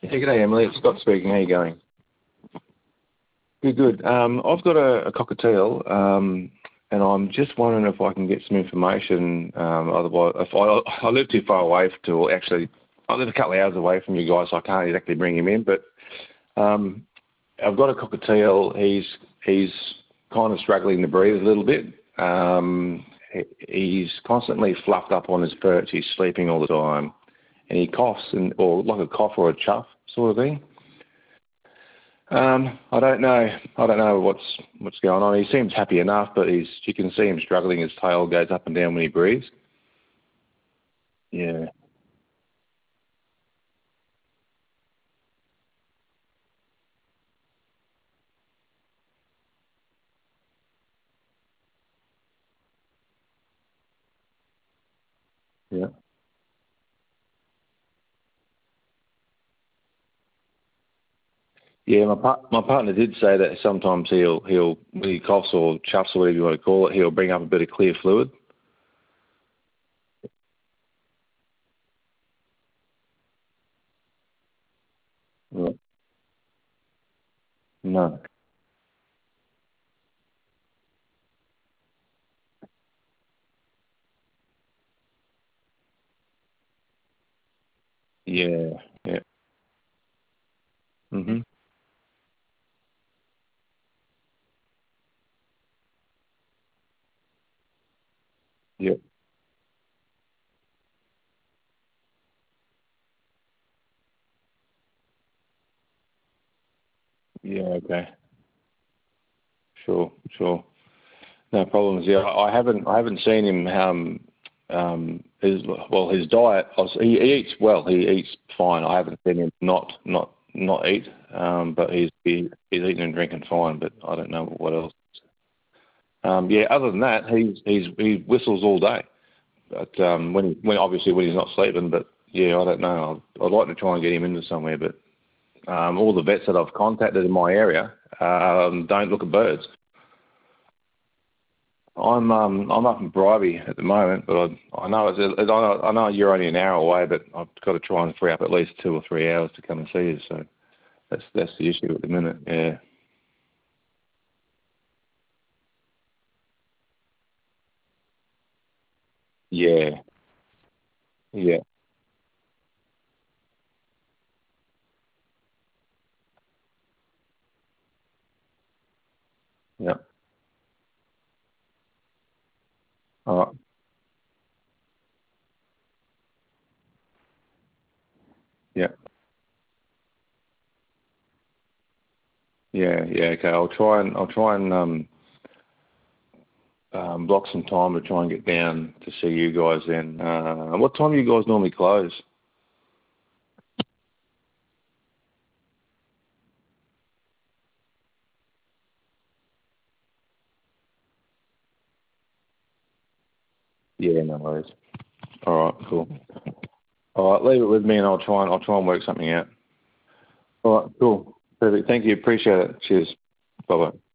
Yeah, g'day Emily, it's Scott speaking. How you going? Good, good. I've got a cockatiel, and I'm just wondering if I can get some information. Otherwise, if I live too far away to actually, I live a couple of hours away from you guys, so I can't exactly bring him in. But I've got a cockatiel. He's kind of struggling to breathe a little bit. He's constantly fluffed up on his perch. He's sleeping all the time, and he coughs, or like a cough or a chuff sort of thing. I don't know. I don't know what's going on. He seems happy enough, but you can see him struggling. His tail goes up and down when he breathes. Yeah. Yeah. Yeah. My partner did say that sometimes he'll when he coughs or chuffs or whatever you want to call it, he'll bring up a bit of clear fluid. Right. No. Yeah. Yeah. Mhm. Yep. Yeah. Okay. Sure. Sure. No problems. Yeah, I haven't seen him. His diet. He eats well. He eats fine. I haven't seen him not eat. But he's eating and drinking fine. But I don't know what else. Yeah. Other than that, he whistles all day. But when obviously when he's not sleeping. But yeah, I don't know. I'd like to try and get him into somewhere. But all the vets that I've contacted in my area don't look at birds. I'm up in Bribie at the moment, but I know I know you're only an hour away, but I've got to try and free up at least 2 or 3 hours to come and see you. So that's the issue at the minute. Yeah. Yeah. Yeah. Yeah. All right. Yeah. Yeah. Yeah. Okay. I'll try and block some time to try and get down to see you guys then. What time do you guys normally close? Yeah. No worries. All right. Cool. All right. Leave it with me, and I'll try and work something out. All right. Cool. Perfect. Thank you. Appreciate it. Cheers. Bye bye.